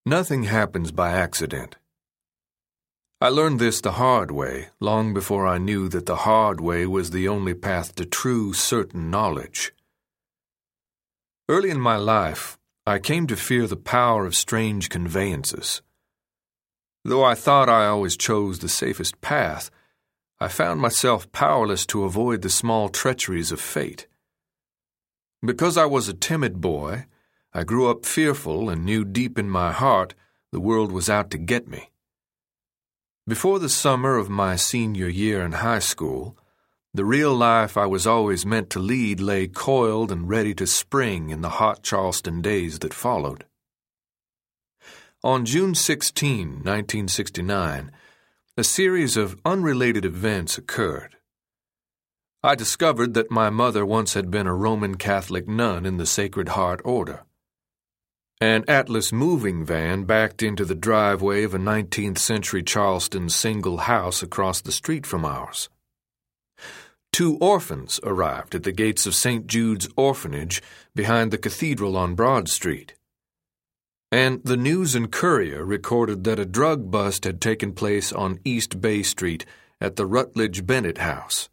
Nothing happens by accident. I learned this the hard way long before I knew that the hard way was the only path to true, certain knowledge. Early in my life, I came to fear the power of strange conveyances. Though I thought I always chose the safest path, I found myself powerless to avoid the small treacheries of fate. Because I was a timid boy, I grew up fearful and knew deep in my heart the world was out to get me. Before the summer of my senior year in high school, the real life I was always meant to lead lay coiled and ready to spring in the hot Charleston days that followed. On June 16, 1969, a series of unrelated events occurred. I discovered that my mother once had been a Roman Catholic nun in the Sacred Heart Order. An Atlas moving van backed into the driveway of a 19th-century Charleston single house across the street from ours. 2 orphans arrived at the gates of St. Jude's Orphanage behind the cathedral on Broad Street. And the News and Courier recorded that a drug bust had taken place on East Bay Street at the Rutledge Bennett House.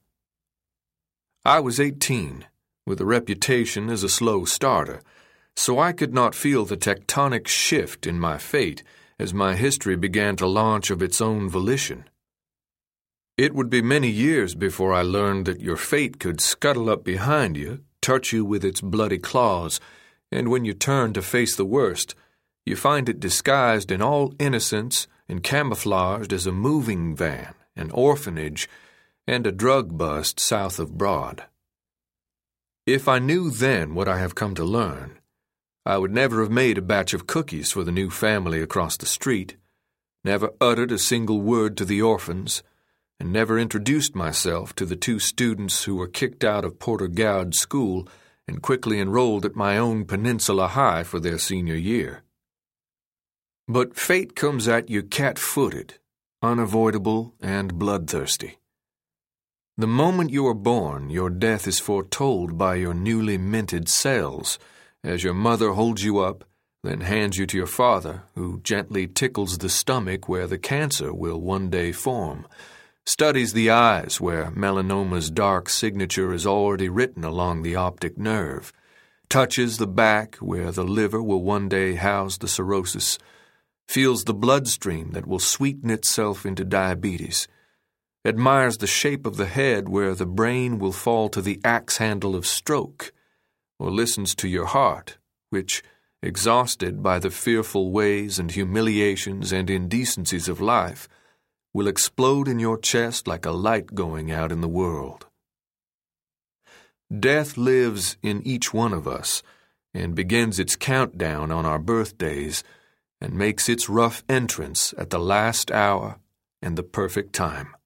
I was 18, with a reputation as a slow starter, so I could not feel the tectonic shift in my fate as my history began to launch of its own volition. It would be many years before I learned that your fate could scuttle up behind you, touch you with its bloody claws, and when you turn to face the worst, you find it disguised in all innocence and camouflaged as a moving van, an orphanage, and a drug bust south of Broad. If I knew then what I have come to learn, I would never have made a batch of cookies for the new family across the street, never uttered a single word to the orphans, and never introduced myself to the 2 students who were kicked out of Porter Goud School and quickly enrolled at my own Peninsula High for their senior year. But fate comes at you cat-footed, unavoidable and bloodthirsty. The moment you are born, your death is foretold by your newly minted cells, as your mother holds you up, then hands you to your father, who gently tickles the stomach where the cancer will one day form, studies the eyes where melanoma's dark signature is already written along the optic nerve, touches the back where the liver will one day house the cirrhosis, feels the bloodstream that will sweeten itself into diabetes, admires the shape of the head where the brain will fall to the axe handle of stroke, or listens to your heart, which, exhausted by the fearful ways and humiliations and indecencies of life, will explode in your chest like a light going out in the world. Death lives in each one of us and begins its countdown on our birthdays and makes its rough entrance at the last hour and the perfect time.